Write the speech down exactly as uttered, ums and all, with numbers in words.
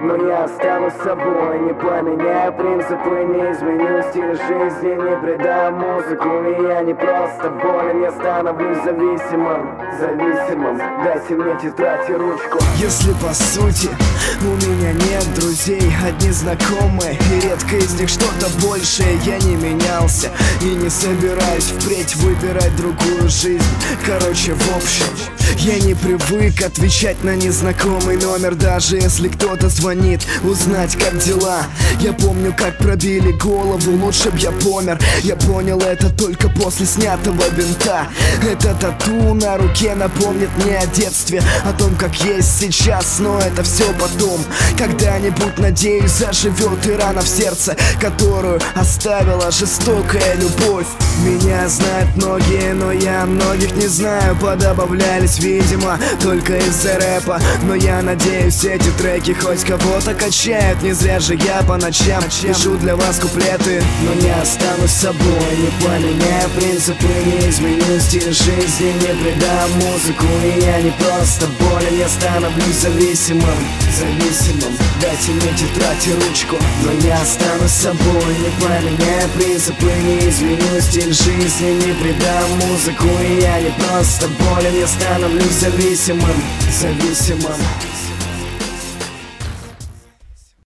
но я останусь собой. Не поменяю принципы, не изменю стиль жизни, не предам музыку. И я не просто болен, я становлюсь зависимым, зависимым. Дайте мне тетрадь и ручку. Если по сути у меня нет друзей, одни знакомые, и редко из них что-то большее, я не менялся и не собираюсь впредь выбирать другую жизнь. Короче, в общем, я не привык отвечать на незнакомый номер, даже если кто-то звонит, узнать, как дела. Я помню, как пробили голову, лучше б я помер. Я понял это только после снятого бинта. Это тату на руке напомнит мне о детстве, о том, как есть сейчас, но это все потом. Когда-нибудь, надеюсь, заживет и рана в сердце, которую оставила жестокая любовь. Меня знают многие, но я многих не знаю. Подобавлялись, видимо, только из-за рэпа. Но я надеюсь, эти треки хоть кого-то качают. Не зря же я по ночам пишу для вас куплеты. Но я останусь собой, не поменяю принципы, не изменю стиль жизни, не предам музыку. И я не просто болен, я становлюсь зависимым, зависимым. Дайте мне тетрадь и ручку. Но я останусь собой, не поменяю принципы, не изменю стиль жизни, не предам музыку. И я не просто болен, я становлюсь зависимым, зависимым.